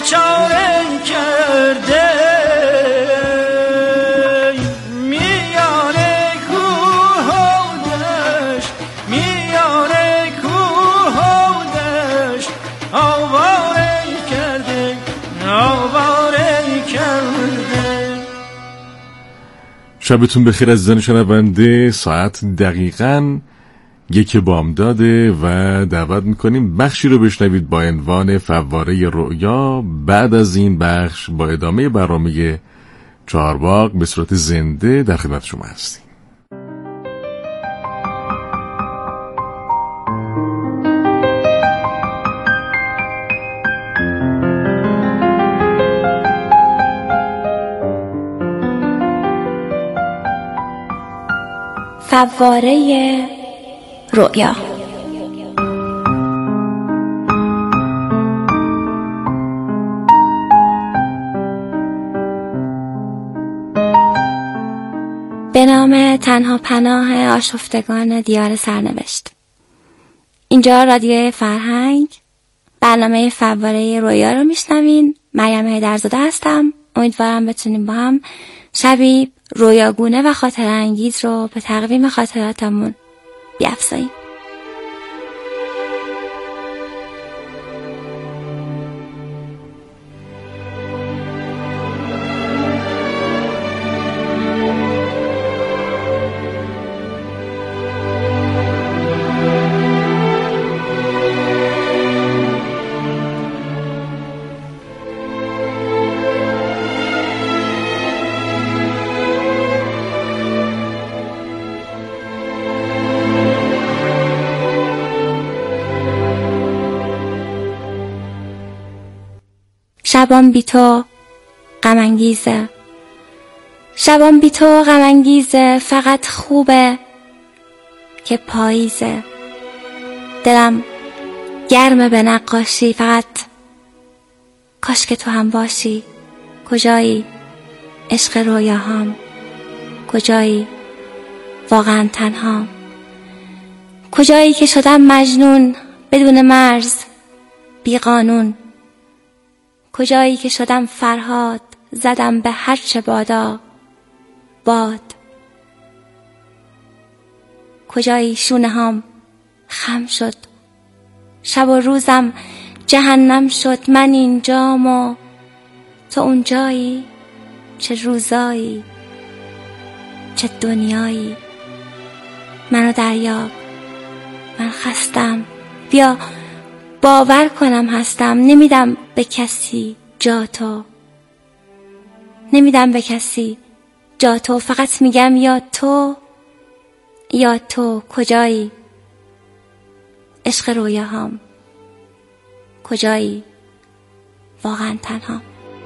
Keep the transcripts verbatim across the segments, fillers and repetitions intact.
بیچاره کرده میانه کوه و دشت، میانه کوه و دشت آواره کرده، آواره کرده. شبتون بخیر عزیزان شنونده. ساعت دقیقاً یک بامداده و دعوت میکنیم بخشی رو بشنوید با عنوان فواره رؤیا. بعد از این بخش با ادامه برنامه چهارباغ به صورت زنده در خدمت شما هستیم. فواره رؤیا. به نام تنها پناه آشفتگان دیار سرنوشت. اینجا رادیو فرهنگ، برنامه فواره رؤیا رو میشنوین. مریم حیدرزاده هستم. امیدوارم بتونیم با هم شبی رویاگونه و خاطره انگیز رو به تقویم خاطراتمون بیافزاییم. شبان بی تو غم انگیزه، شبان بی تو غم انگیزه، فقط خوبه که پاییزه. دلم گرمه به نقاشی، فقط کاش که تو هم باشی. کجایی عشق رویاهام، کجایی واقعا تنهام، کجایی که شدم مجنون بدون مرز بی قانون، کجایی که شدم فرهاد زدم به هر چه بادا باد، کجایی شونه هام خم شد شب و روزم جهنم شد. من اینجام و تو اونجایی، چه روزایی چه دنیایی. منو دریاب، من خستم، بیا باور کنم هستم. نمیدم به کسی جا تو، نمیدم به کسی جا تو، فقط میگم یا تو یا تو. کجایی عشق رویاهام، کجایی واقعا تنها.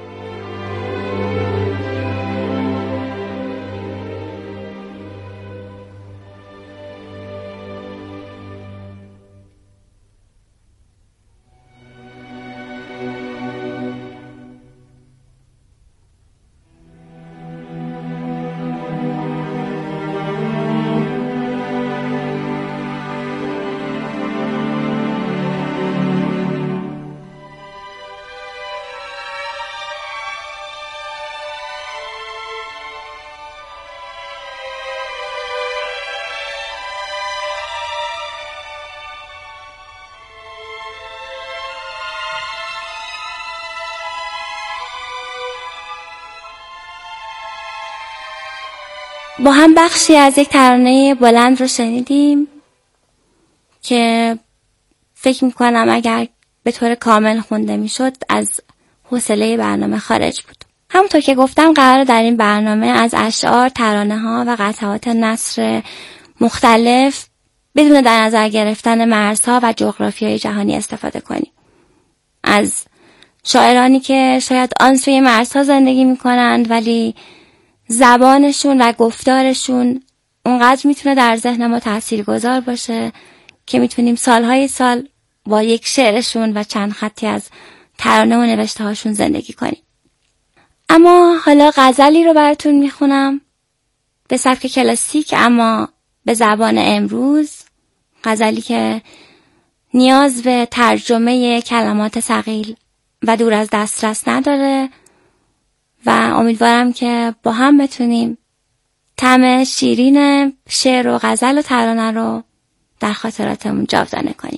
با هم بخشی از یک ترانه بلند رو شنیدیم که فکر میکنم اگر به طور کامل خونده میشد از حوصله برنامه خارج بود. همونطور که گفتم قراره در این برنامه از اشعار، ترانه ها و قطعات نثر مختلف بدون در نظر گرفتن مرزها و جغرافیای جهانی استفاده کنیم. از شاعرانی که شاید آن سوی مرزها زندگی میکنند ولی زبانشون و گفتارشون اونقدر میتونه در ذهن ما تاثیرگذار باشه که میتونیم سالهای سال با یک شعرشون و چند خطی از ترانه و نوشته هاشون زندگی کنیم. اما حالا غزلی رو براتون میخونم به سبک کلاسیک اما به زبان امروز، غزلی که نیاز به ترجمه کلمات ثقیل و دور از دسترس نداره و امیدوارم که با هم بتونیم طعم شیرین شعر و غزل و ترانه رو در خاطراتمون جاودانه کنیم.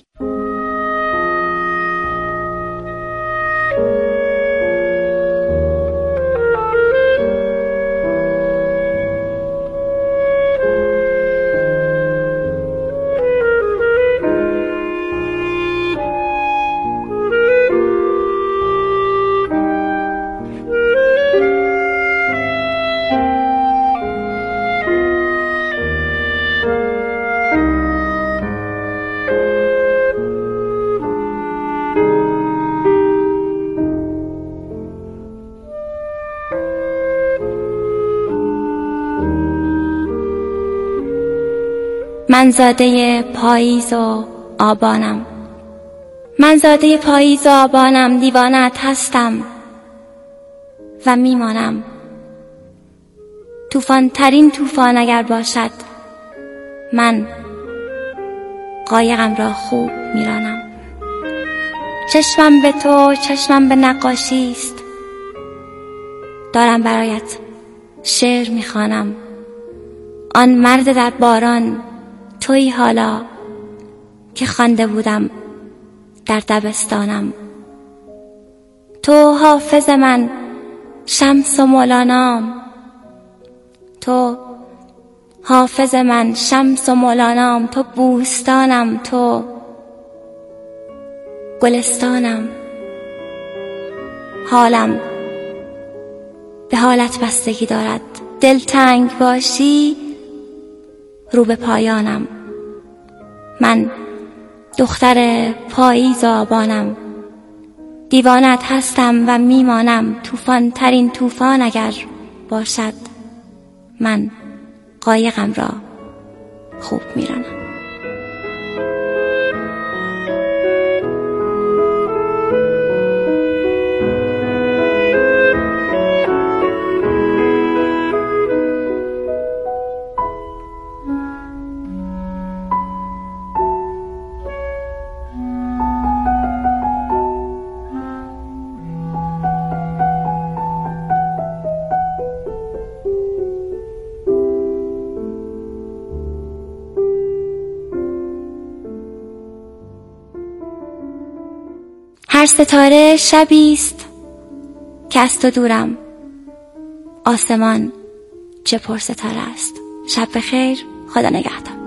من زاده پاییز و آبانم، من زاده پاییز و آبانم، دیوانه‌ات هستم و میمانم. طوفان ترین طوفان اگر باشد، من قایقم را خوب میرانم. چشمم به تو، چشمم به نقاشی است، دارم برایت شعر میخوانم. آن مرد در باران تویی حالا که خوانده بودم در دبستانم. تو حافظ من، شمس و مولانام، تو حافظ من، شمس و مولانام، تو بوستانم، تو گلستانم. حالم به حالت بستگی دارد، دلتنگ باشی رو به پایانم. من دختر پاییز آبانم، دیوانه‌ات هستم و میمانم. طوفان ترین طوفان اگر باشد، من قایقم را خوب میرانم. هر ستاره شبی است که از تو دورم، آسمان چه پر ستاره است. شب بخیر، خدا نگهدار.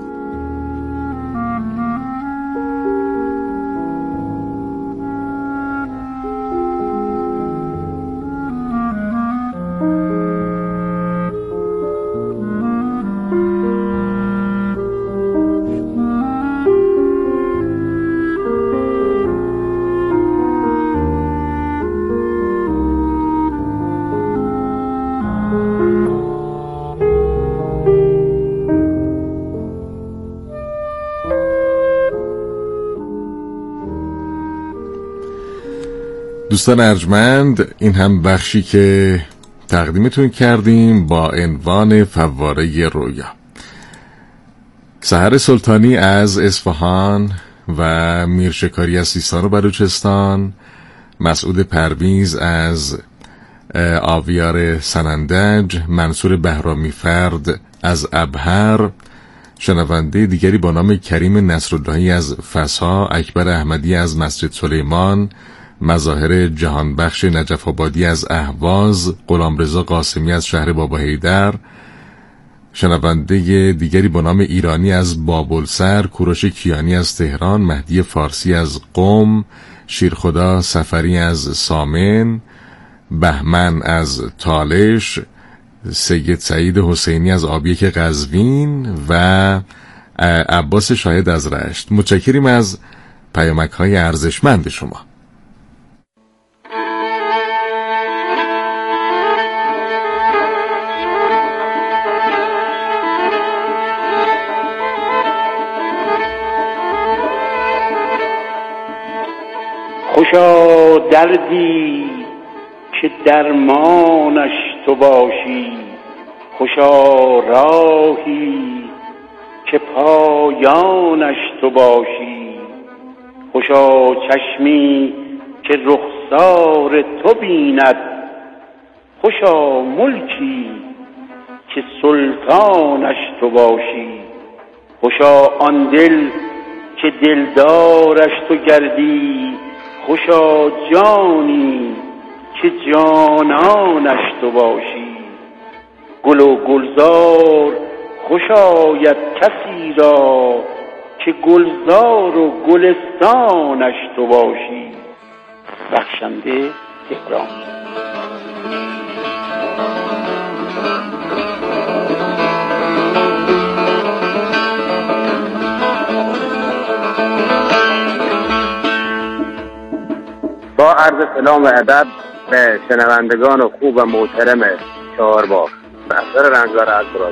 دوستان ارجمند، این هم بخشی که تقدیمتون کردیم با عنوان فواره رویا. سحر سلطانی از اصفهان و میرشکاری از سیستان و بلوچستان، مسعود پرویز از آویار سنندج، منصور بهرامی فرد از ابهر، شنونده دیگری با نام کریم نصراللهی از فسا، اکبر احمدی از مسجد سلیمان، مظاهر جهانبخش نجف آبادی از اهواز، غلامرضا قاسمی از شهر بابا حیدر، شنونده دیگری با نام ایرانی از بابلسر، کوروش کیانی از تهران، مهدی فارسی از قم، شیرخدا سفری از سامن، بهمن از تالش، سید سعید حسینی از آبیک قزوین و عباس شاهد از رشت. متشکریم از پیامک های ارزشمند شما. خوشا دردی که درمانش تو باشی، خوشا راهی که پایانش تو باشی، خوشا چشمی که رخ رخسار تو بیند. خوشا ملکی که سلطانش تو باشی. خوشا آن دل که دلدارش تو گردی. خوشا جانی که جانانش تو باشی. گل و گلزار خوش آید کسی را که گلزار و گلستانش تو باشی. بخشنده تهران. با عرض سلام و ادب به شنوندگان خوب و محترم چهارباغ، محضر رنجبر از براد.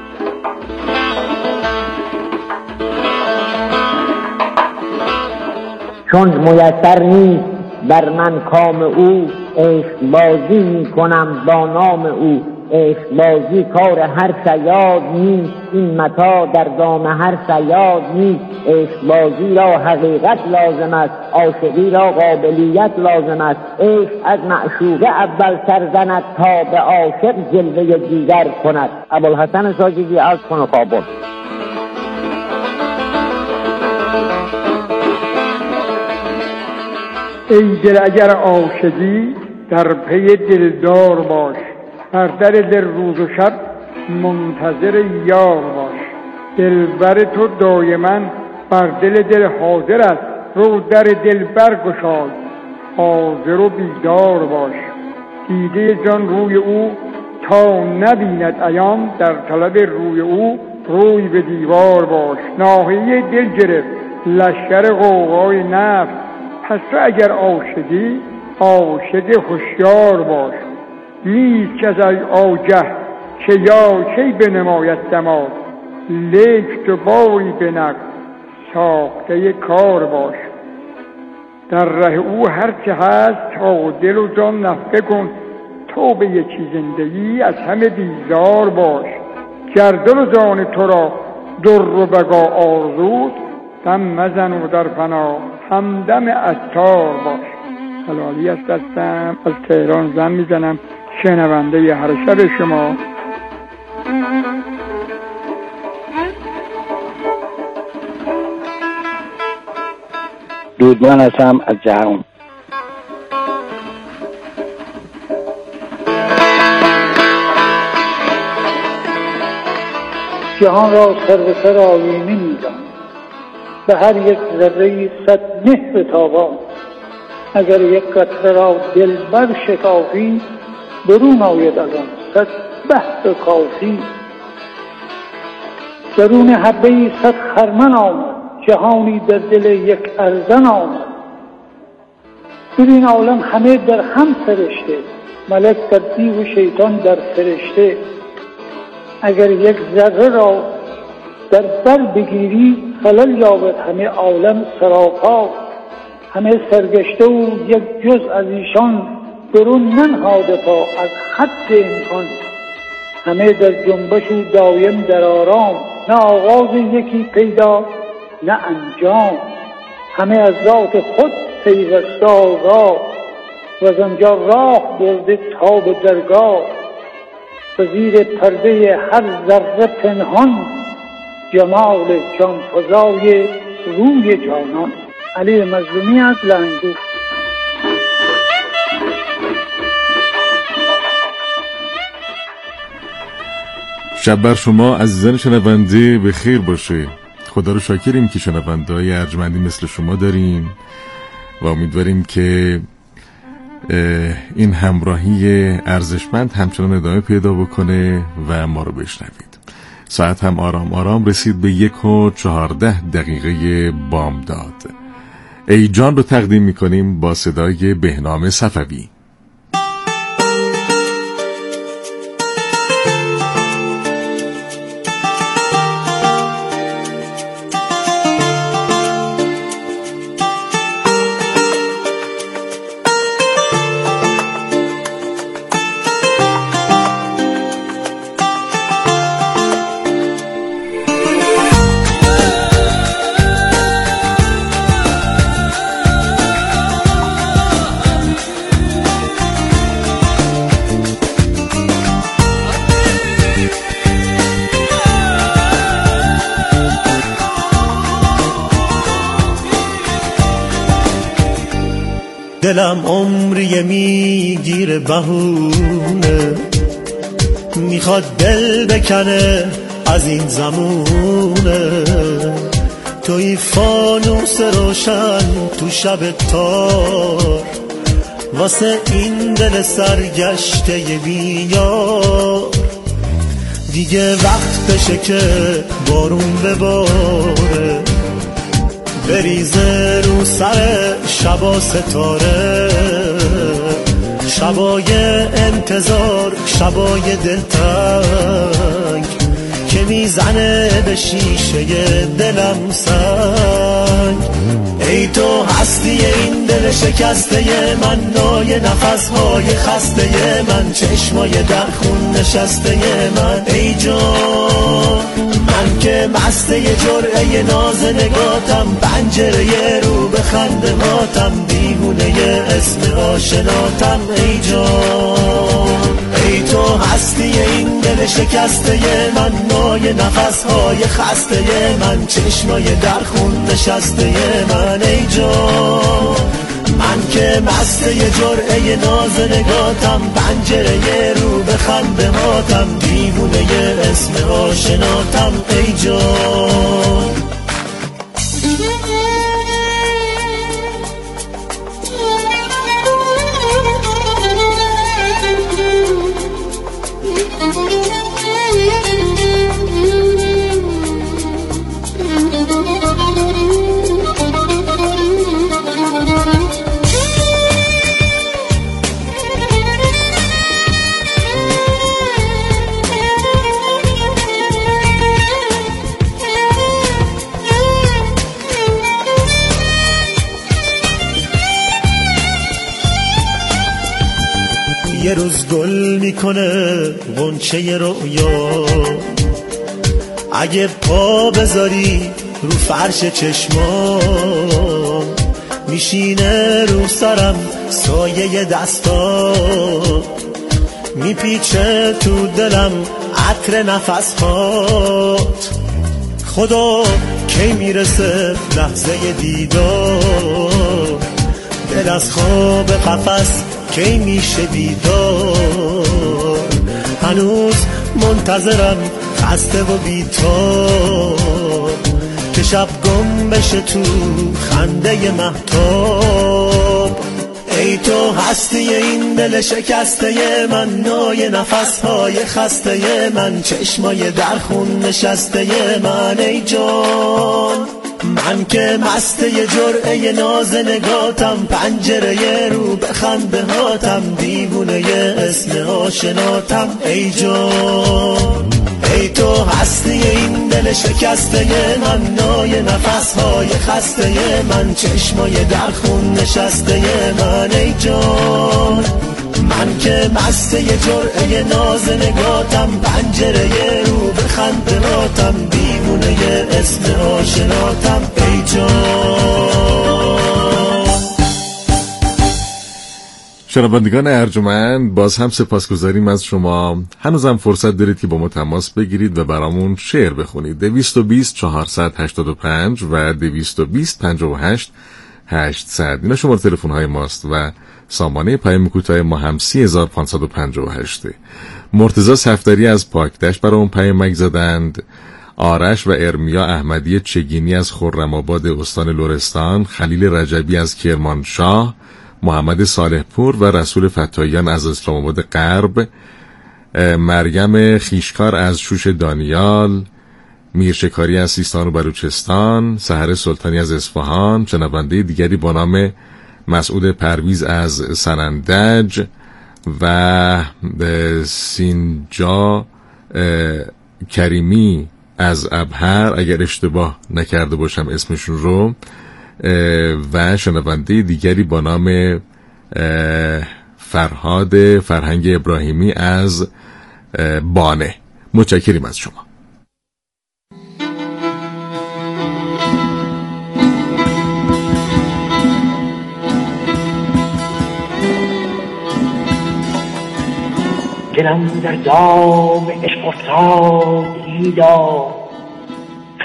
چون میسر نیست بر من کام او، عشق بازی می کنم با نام او. عشق بازی کار هر صیاد نیست، این متاع در دام هر صیاد نیست. عشق بازی را حقیقت لازم است، عاشقی را قابلیت لازم است. عشق از معشوقه اول سر زند تا به عاشق جلوه دیگر کند. ابوالحسن ساجدی از خانه کابل. ای دل اگر عاشقی در پی دلدار باش. بر در دل روز و شب منتظر یار باش. دلبر تو دایما بر دل دل حاضر است. رو در دل برگشای، حاضر و بیدار باش. دیده جان روی او تا نبیند عیان، در طلب روی او روی به دیوار باش. ناحیه دل گرفت لشکر غوغای نفس، پس تو اگر عاشقی عاشق هوشیار باش. نیست که از آگه که یا کی بنماید دماد، لیک تو باری به نقد ساخته کار باش. در ره او هر چه هست تا دل و جان نفقه کن. تو به یکی زندگی از همه بیزار باش. گر دل و جان تو را در و بقا آرزود، دم مزن و در فنا همدم عطار باش. حلالی است دستم از تهران زن میزنم شنونده هر شب شما. دودمان هستم از جهان. جهان را سر به سر آیینه می‌دان، به هر یک ذره‌ای صد مهر تابان. اگر یک قطره را دلبر شکافی، برون آید از آن صد بحر کافی. درون حبه‌ای صد خرمن آمد، جهانی در دل یک ارزن آمد. ببین عالم همه در هم سرشته، ملک در دیو و شیطان در فرشته. اگر یک ذره را در بر بگیری، خلل یابد همه عالم سراپا. همه سرگشته و یک جز از ایشان، برون ننهاده پا از خط امکان. همه در جنبش و دایم در آرام، نه آغاز یکی پیدا نه انجام. همه از ذات خود پیوسته آگاه، و از آنجا راه برده تا به درگاه. و زیر پرده هر ذره پنهان، جمال جانفزای روی جانان. علی مظلومی از لنگو. شب بر شما عزیزان شنونده به خیر باشه. خدا رو شاکریم که شنونده‌های ارجمندی مثل شما داریم و امیدواریم که این همراهی ارزشمند همچنان ادامه پیدا بکنه و ما رو بشنوید. ساعت هم آرام آرام رسید به یک و چهارده دقیقه بامداد. ای جان رو تقدیم میکنیم با صدای بهنام صفوی. دلم عمری میگیره بهونه، میخواد دل بکنه از این زمونه. توی فانوس روشن تو شب تار، واسه این دل سرگشته بیار. دیگه وقت بشه که بارون بباره، بریزه رو سر شبا ستاره. شبای انتظار، شبای دلتنگ که میزنه به شیشه دلم سنگ. ای تو هستی این دل شکسته من، نای نفسهای خسته من، چشمای در خون نشسته من. ای جان من که مسته جرعه ناز نگاتم، پنجره رو به خنده هاتم، دیوونه اسم آشناتم. ای جان ای تو هستی این دل شکسته من، نای نفسهای خسته من، چشمای در خون نشسته من. ای جان من که مسته جرعه ناز نگاتم، پنجره رو به خنده هاتم، دیوونه اسم آشناتم. ای جان یه روز گل میکنه غنچه رویا، اگه پا بذاری رو فرش چشمام، میشینه رو سرم سایه دستا، میپیچه تو دلم عطر نفسات. خدا کی میرسه لحظه دیدار، دل از خواب قفس کی میشه بیدار. هنوز منتظرم خسته و بی‌تاب، که شب گم بشه تو خنده مهتاب. ای تو هستی این دل شکسته من، نای نفسهای خسته من، چشمای در خون نشسته من. ای جان من که مسته جرعه ناز نگاتم، پنجره رو به خنده هاتم، دیوونه اسم آشناتم. ای جان ای تو هستی این دل شکسته من، نای نفسهای خسته من، چشمای در خون نشسته من. ای جان من که مسته جرعه ناز نگاتم، پنجره رو به خنده هاتم، دیوونه اسم آشناتم. ای جان شنوندگان ارجمند، باز هم سپاسگزاریم از شما. هنوزم فرصت دارید که با ما تماس بگیرید و برامون شعر بخونید. دویست و بیست چهارصد هشتاد و پنج و دویست و بیست پنجاه و هشت هشتصد اینا شماره تلفن های ماست و سامانه پیام کوتاه ما هم سی هزار و پانصد و پنجاه و هشت. مرتضی صفدری از پاکدشت برام پیامک زدند. آرش و ارمیا احمدی چگینی از خرم‌آباد استان لرستان، خلیل رجبی از کرمانشاه، محمد صالح پور و رسول فتاییان از اسلام آباد غرب، مریم خیشکار از شوش دانیال، میرشکاری از سیستان و بلوچستان، سحر سلطانی از اصفهان، شنونده دیگری با نام مسعود پرویز از سنندج و سینجا کریمی از ابهر، اگر اشتباه نکرده باشم اسمشون رو، و شنونده دیگری با نام فرهاد فرهنگ ابراهیمی از بانه. متشکریم از شما. دلم در دام عشق افتاد هیدا،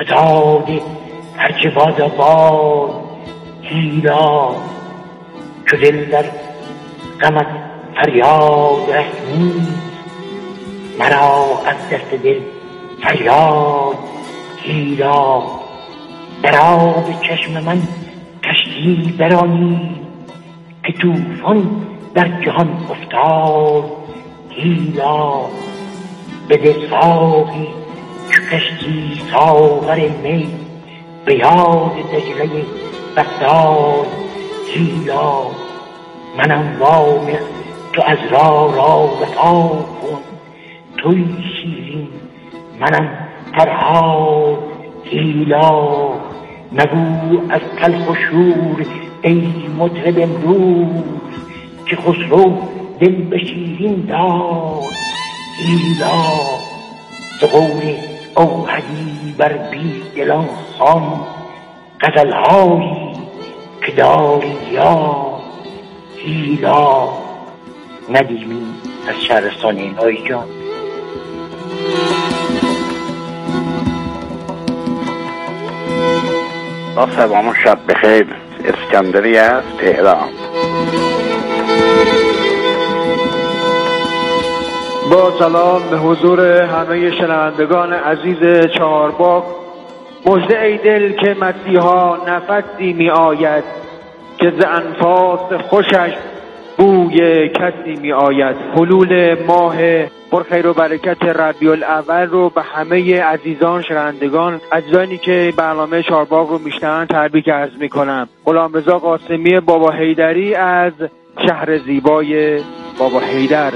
فتاد هرچه باد باد هیدا. چو دل در غمت فریاد رست نیست، مرا از دست دل فریاد گیرا. در آب چشم من کشتی برانی، که طوفان در جهان افتاد گیرا. بده ساقی چو کشتی ساغر می، به یاد دجله بغداد گیرا. منم وامق تو از را را وفا کن، توی شیرین منم فرهاد گیلا. مگو از تلخ و شور ای مطرب امروز، که خسرو دل به شیرین داد گیلا. ز قول اوحدی بر بی دلان خوان، غزل‌هایی که داری یا گیلا. ندیمی از شهرستان اینایی جان. با سلام و شب بخیر. اسکندری از تهران. با سلام به حضور همه شنوندگان عزیز چهارباغ. مژده ای دل که مسیحا نفسی می آید، که ز انفاس خوشش بوی کسی می آید. حلول ماه پرخیر و برکت ربیع الاول رو به همه عزیزان شنوندگان، عزیزانی که برنامه چهارباغ رو میشنوند تبریک عرض میکنم. غلامرضا قاسمی بابا حیدری از شهر زیبای بابا حیدر.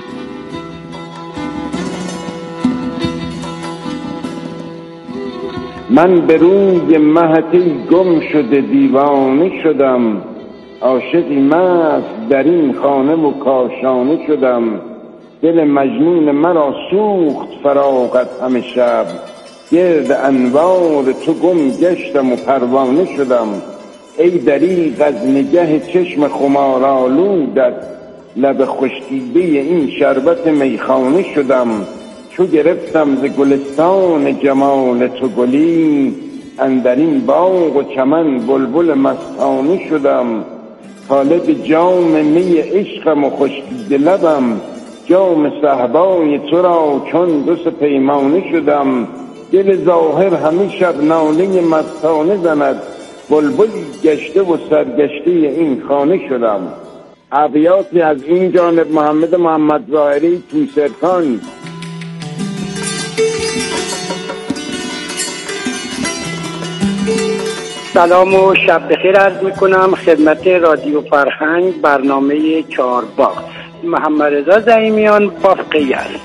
من به روی مهتی گم شده دیوانه شدم، عاشقی مست در این خانه و کاشانه شدم. دل مجنون مرا سوخت فراغت همه شب، گرد انوار تو گم گشتم و پروانه شدم. ای دریغ از نگه چشم خمارآلودت، لب خشکیده این شربت میخانه شدم. چو گرفتم ز گلستان جمال تو گلی، اندرین باغ و چمن بلبل مستانه شدم. طالب جام می عشقم و خشکیده لبم، جام صهبای تو را چون دو سه پیمانه شدم. دل ظاهر همه شب ناله مستانه زند، بلبلی گشته و سرگشته این خانه شدم. ابیاتی از این جانب محمد محمد ظاهری توسرکان. سلام و شب بخیر عرض میکنم خدمت رادیو فرهنگ برنامه چهارباغ. محمد رضا زعیمیان بافق یزد.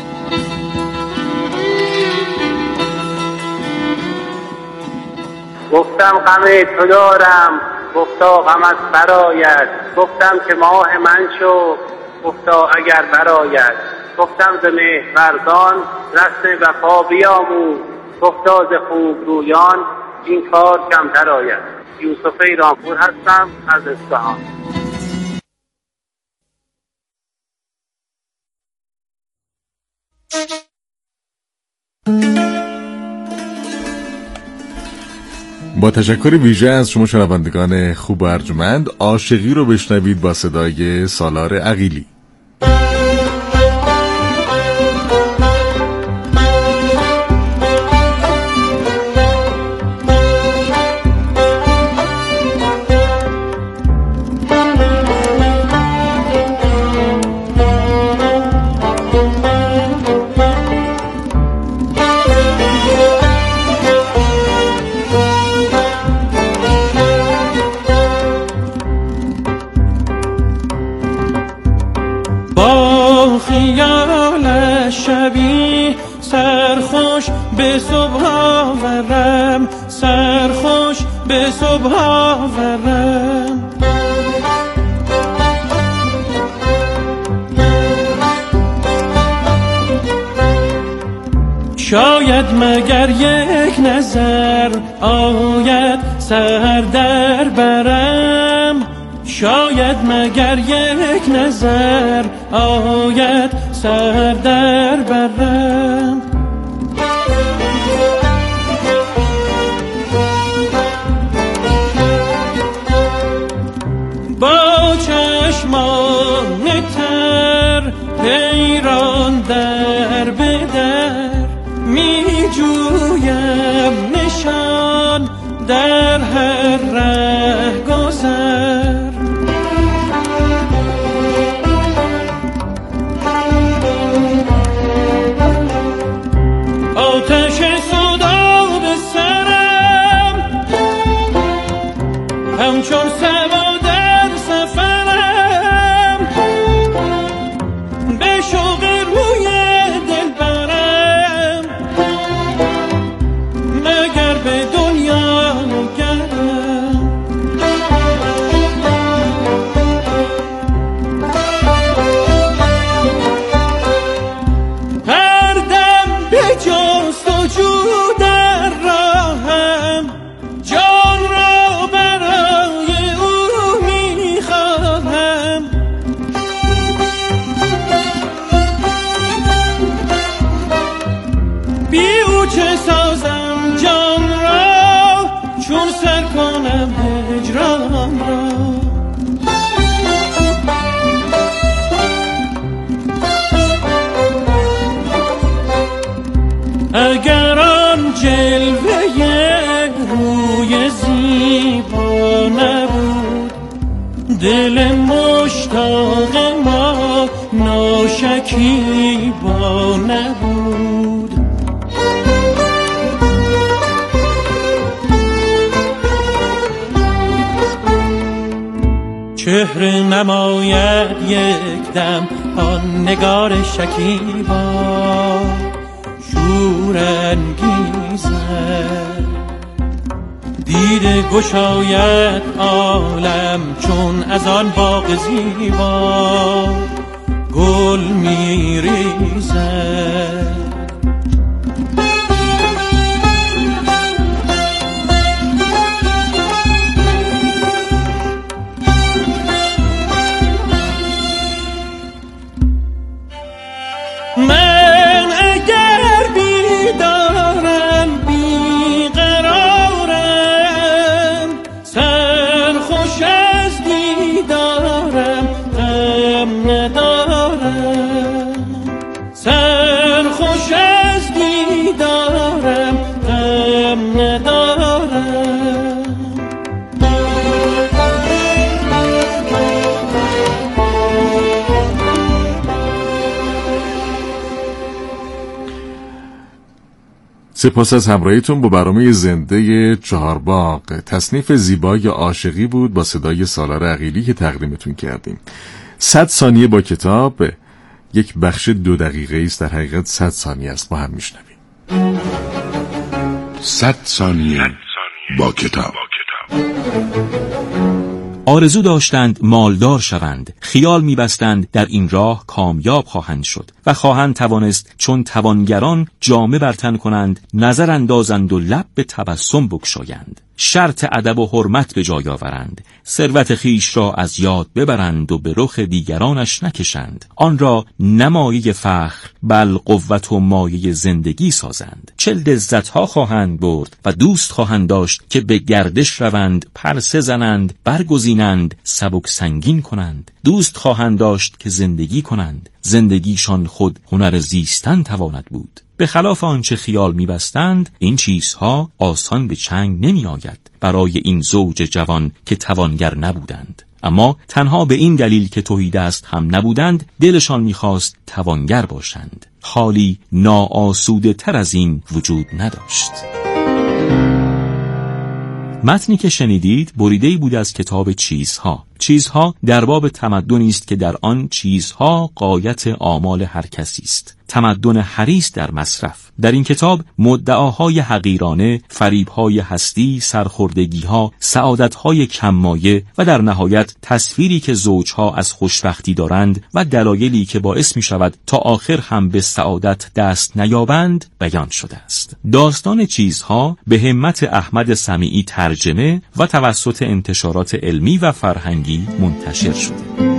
گفتم غم تو دارم، گفتا غمت برآید. گفتم که ماه من شو، گفتا اگر برآید. گفتم ز مهرورزان رسم وفا بیاموز، گفتا ز خوبرویان این کار کمتر آید. یوسف ایرانپور هستم از اصفهان. با تشکر ویژه از شما شنوندگان خوب و ارجمند، عاشقی رو بشنوید با صدای سالار عقیلی. سرخوش به صبح آورم، سرخوش به صبح آورم. شاید مگر یک نظر آید سر در برم، شاید مگر یک نظر آید سر در برم. با ایران در به در می جویم نشان در هر ره گذر. آتش صدا به سرم همچون سوا در سفرم، به شوق روی دل برم مگر به دنیا گردم. هر دم به جستجو در راهم جان را برای او میخواهم. بی او چه سازم جان را چون سر کنم هجران را. اگر آن جلوه روی زیبا نبود، دل مشتاق ما ناشکیبا نبود. چهره نماید یک دم آن نگار شکیبا شورانگیزد، دیده گشاید عالم چون از آن باغ زیبا گل میریزد. من اگر بیدارم بیقرارم، سرخوش از دیدارم غم ندارم. سرخوش از دیدارم غم ندارم. سپاس از همراهیتون با برنامه زنده چهارباغ. تصنیف زیبای عاشقی بود با صدای سالار عقیلی که تقدیمتون کردیم. صد ثانیه با کتاب یک بخش دو دقیقه است، در حقیقت صد ثانیه است. با هم میشنویم. صد ثانیه با کتاب. آرزو داشتند مالدار شوند، خیال می‌بستند در این راه کامیاب خواهند شد و خواهند توانست چون توانگران جامه بر تن کنند، نظر اندازند و لب به تبسم بگشایند، شرط ادب و حرمت به جای آورند، ثروت خیش را از یاد ببرند و به رخ دیگرانش نکشند، آن را نمایه فخر بل قوت و مایه زندگی سازند. چل لذت‌ها خواهند برد و دوست خواهند داشت که به گردش روند، پرسه زنند، برگزینند، سبک سنگین کنند. دوست خواهند داشت که زندگی کنند، زندگیشان خود هنر زیستن تواند بود. به خلاف آنچه خیال می‌بستند، این چیزها آسان به چنگ نمی آید برای این زوج جوان که توانگر نبودند. اما تنها به این دلیل که تهیدست هم نبودند، دلشان می‌خواست توانگر باشند. حالی ناآسوده تر از این وجود نداشت. متنی که شنیدید بریده‌ای بود از کتاب چیزها. چیزها در باب تمدنی است که در آن چیزها غایت آمال هر کسی است. تمدن حریص در مصرف. در این کتاب مدعاهای حقیرانه، فریب‌های هستی، سرخوردگی‌ها، سعادت‌های کم‌مایه و در نهایت تصویری که زوجها از خوشبختی دارند و دلایلی که باعث می‌شود تا آخر هم به سعادت دست نیابند بیان شده است. داستان چیزها به همت احمد سمیعی ترجمه و توسط انتشارات علمی و فرهنگی منتشر شده.